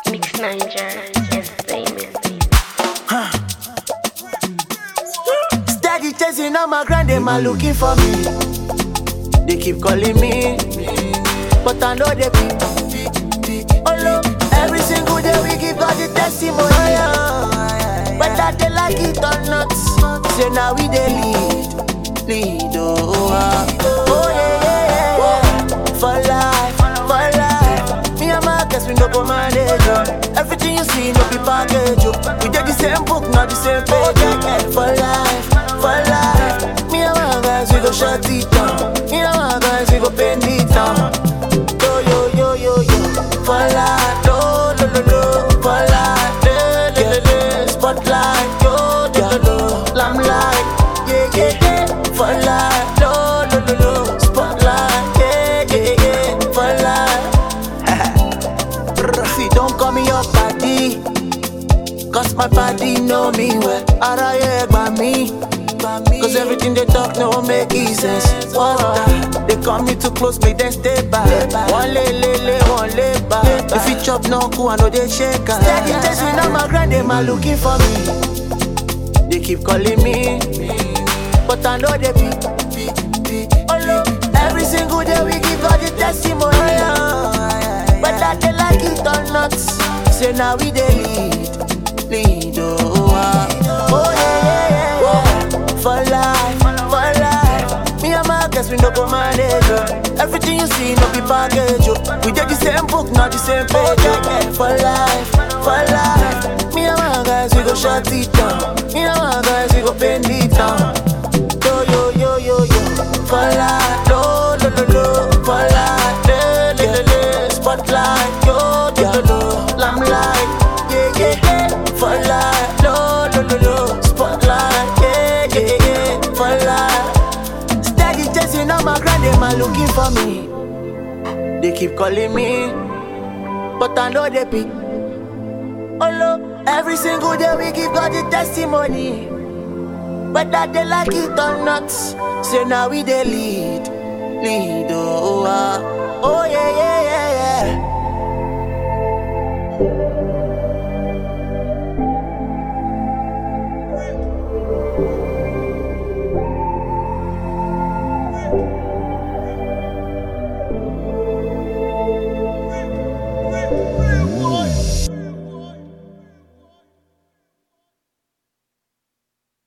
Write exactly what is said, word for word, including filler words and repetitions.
Mix Niger Entertainment. Huh. Steady chasing on my grind, they man looking for me. They keep calling me, but I know they be. Oh no, every single day we give God the testimony. But that they like it or not, say now we they lead, lead. Oh, ah. Oh yeah, yeah, yeah. For life, for life. Me and my guys we no go manage. Everything you see no be package. We did the same book, not the same page. For life, for life. Me and my guys we go shut it down. Me and my guys we go bend it down. Yo yo yo yo yo. For life, no no no no. For life, le le le le. Spotlight, yo yo yo. Lamplight, yeah yeah yeah. For life, no no no no. Spotlight, yeah yeah yeah. For life. See, don't call me your party, cause my body know me well. Araye by me, cause everything they talk no make sense. What's that? They call me too close, make them stay back. One lay, lay, lay, one lay back. If you chop no cool, I know they shake. Steady chasing on my grind, they man looking for me. They keep calling me, but I know they be. Oh no, every single day we give God the testimony. But that they like it or not, say now we they lead, lead. Oh, ah. Oh yeah, yeah, yeah. For life, for life. Me and my guys we no go manage. Everything you see no be package. We did the same book, not the same page. For life, for life. Me and my guys we go shut it down. Me and my guys we go bend it down. Yo yo yo yo yo. For life, no no no no. For life, le le le le. Spotlight, yo yo yo. Lamplight, yeah yeah yeah. For life, no no no no. Spotlight, yeah yeah yeah. For life. Steady chasing on my grind, they man looking for me. They keep calling me, but I know they be. Oh no, every single day we give God the testimony. But that they like it or not, say now we they lead, lead. Oh.